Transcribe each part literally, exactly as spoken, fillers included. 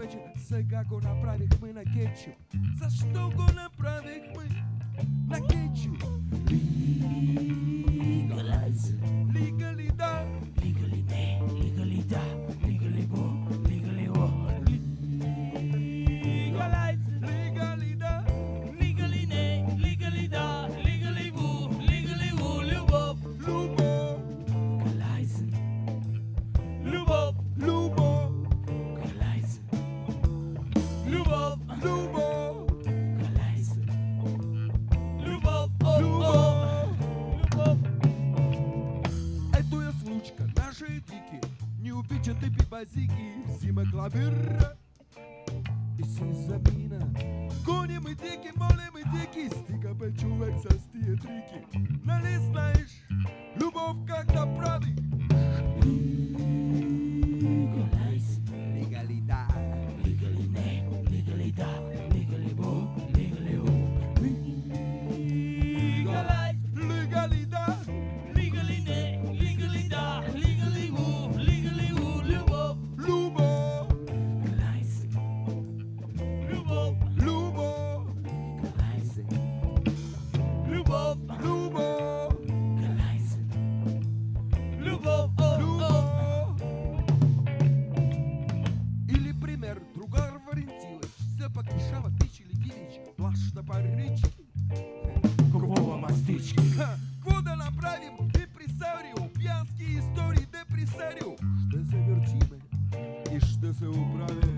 вече, сега го направихме на кетчуп. Защо го направихме на кетчуп? Legalize. Лигали да, Legally не, legally да, legally го, legally го. Legalize. лигали да, Legally не, legally да, legally го, legally го, любов. любов, Legalize. Любов. любов, Legalize. Любов. любов, Legalize. Любов. О, о. любов. Любов. Ето я случка, наша етики, ни обичате пипазики, взима клавир и си замина. Гони ме дики, моля ме дики, стига бе човек с тия трики. Нали знаеш, любов как да прави? Legalize. Лигали да, Legally не, legally да, legally го, legally го. Legalize. лигали да, Legally не, legally да, legally го, legally го, любов. любов, Legalize. Любов. любов, Legalize. Любов. любов, Legalize. Любов. О, о. любов. Или пример, другар Валентилович, все пак решава пич или гирич, плаща парички. Купува мастички. Ха, какво да направим? Депресарио, пиянски истории депресарио. Ще се въртиме и ще се оправим.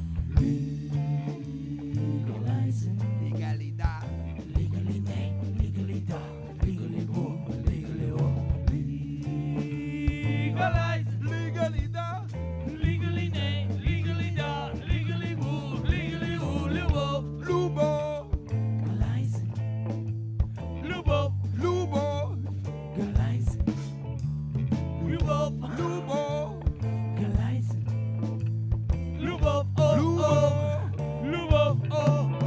Legalize. Лигали да, Legally не, legally да, legally го, legally го. Legalize. лигали да, Legally не, legally да, legally го, legally го, любов. любов, Legalize. Любов. любов, Legalize. Любов. любов, Legalize. Любов. О, о. любов. Любов. О, о.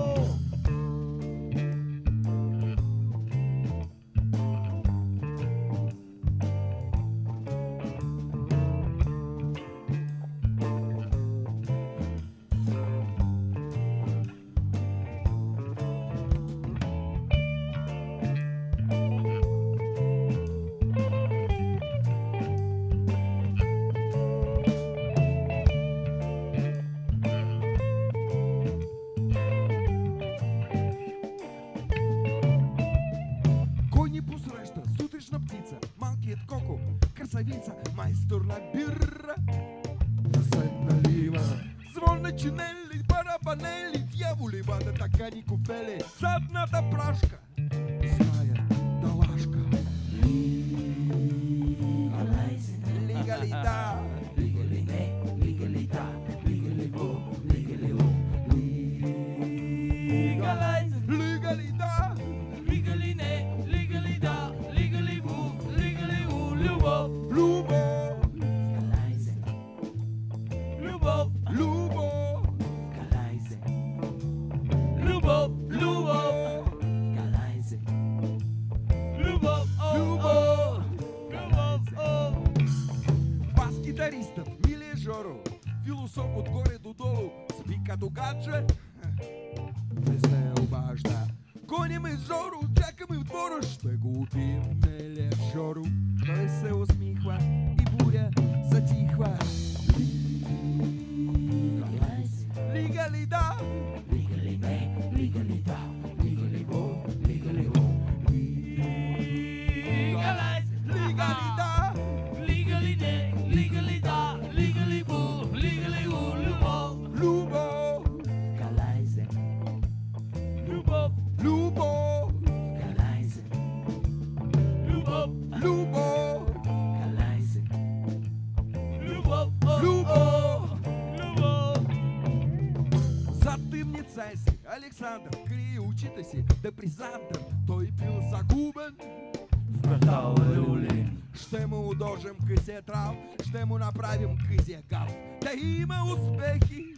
Кой ни посреща? Сутрешна птица, малкият коко, красавица, майстор на бира. Да се налива, звон на чинели, барабанели, дяволи, бада така ни кофели, задната прашка, зная далашка. Legalize. Лигали да, Legally не, legally да, legally го, legally го. Legalize. лигали да, Legally не, legally да, legally го, legally го, любов. любов, Legalize. Любов. любов, Legalize. Любов. Любов. Legalize. Любов. О, о. Любов. О. бас-гитаристът, милия Жоро, философ отгоре до долу, спи като гадже, не се обажда. Гоним Жоро, чакаме от двора, ще го убием, милия Жоро. Той се усмихва и буря затихва. Legalize. Лигали да, Legally не, legally да, legally го, legally го. Legalize. лигали да, Legally не, legally да, legally го, legally го, любов. любов, Legalize. Любов. любов, Legalize. Любов. любов, Legalize. Любов. О, любов. о. Любов. Зад дымница си Александър крие очите си, депресантър, той бил загубен. Квартал Люлин. Ще му удожим късия трав, ще му направим късия гав. Да има успехи